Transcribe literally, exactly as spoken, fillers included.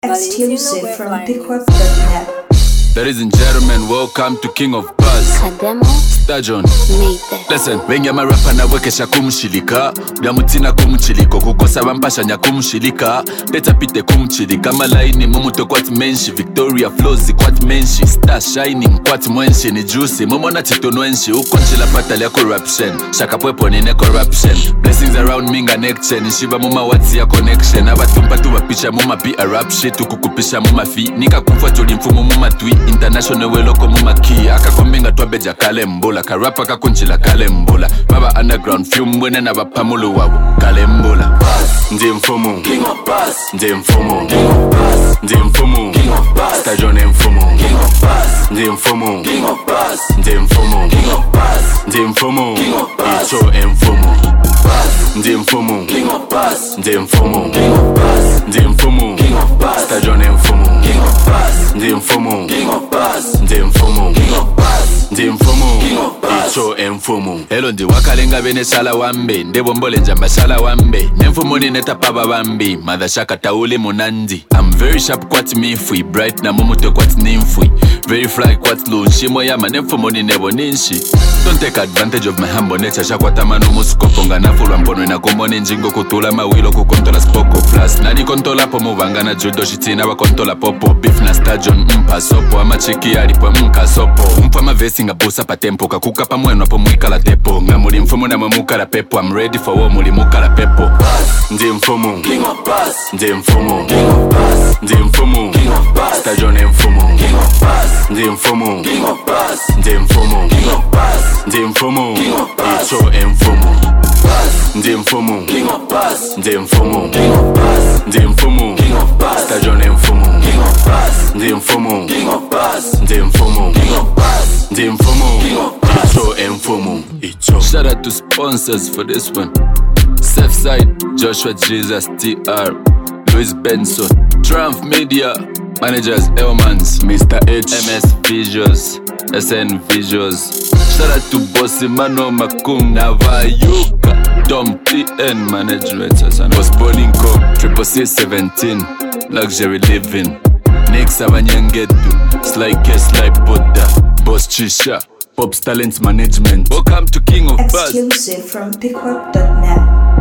Exclusive from Pickwap dot net. Ladies and gentlemen, welcome to King of Buzz. Kademo Stajon. Mate. Listen, venye marapa na wekesha kumshilika Byamutina kumchiliko, kukosa bampashanya kumshilika Leta pite kumchilika, malaini mumuto kwati menshi Victoria flows kwati menshi, star shining kwati mwenshi Ni juicy, mumona tito nwenshi, ukonchila patali ya corruption Shaka pwepo nine corruption, blessings around minga nection Nishiba muma wati ya connection, abatumpa tuwapisha muma pi a rap shit Ukukupisha muma fi, nika kumfwa tulimfumu muma twi International weloko muma ki, aka kombinga tuwabeja kale mbola Karapa kakunchila kale mbola Baba underground fume mwene na bapamulu wabu kale mbola Ndiye mfumu King of Buzz Ndiye mfumu King of Buzz Ndiye mfumu King of Buzz Stajon mfumu King of Buzz Ndiye mfumu King of Buzz Ndiye mfumu King of Buzz Ndiye mfumu King of Buzz Icho mfumu Ndiye mfumu King of Buzz Ndiye mfumu King of Buzz Ndiye mfumu King of Buzz Stajon mfumu King of Buzz Ndiye mfumu King of Buzz Ndiye mfumu King of Buzz Ndiye mfumu King of Buzz Icho mfumu Hello ndi wakalenga bene shala wambe Ndebo mbole njamba shala wambe Nemfumu ni neta paba wambi Mother shaka tauli munandi I'm very sharp kwati mifui Bright na mumuto kwati nimfui Very fly kwati lunshimo Yama nemfumu ni nebo ninshi Don't take advantage of my humble nature Shakwata manu musukopo nga nafulwa mpono Ina kumoni njingo kutula mawilo kukontola spoko Plus nani kontola po muvanga na judo shitina wa kontola popo Beef na stajon mpa sopo Ama chiki alipo mka sopo Mpa mavesi nga busa pa tempo Kakuka pa mweno po mwika la tepo Nga muli mfumu na mwamuka la pepo I'm ready for war muli muka la pepo Ndiye mfumu King of Buzz Ndiye mfumu King of Buzz Ndiye mfumu King of Buzz Stajon mfumu King of Buzz Ndiye mfumu King of Buzz Ndiye mfumu King of Buzz Ndiye mfumu King of Buzz Icho mfumu Ndiye mfumu King of Buzz Ndiye mfumu King of Buzz Ndiye mfumu King of Buzz Stajon mfumu King of Buzz Ndiye mfumu King of Buzz Ndiye mfumu King of Buzz Ndiye mfumu King of Buzz Icho mfumu Icho. Shout out to sponsors for this one. Safeside, Joshua Jesus T R, Luis Benson, Triumph Media, Managers Elmans, Mister H, M S Visuals, S N Visuals. Shout out to Bossy Mano Makum Navayuka, Dom T N Management, Boss Bolinko, Triple C seventeen, Luxury Living, Nick Sabanyangetu, Sly K, Sly Buddha, Boss Chisha, Pop's Talent Management. Welcome to King of Buzz. Exclusive from Pickwap dot net.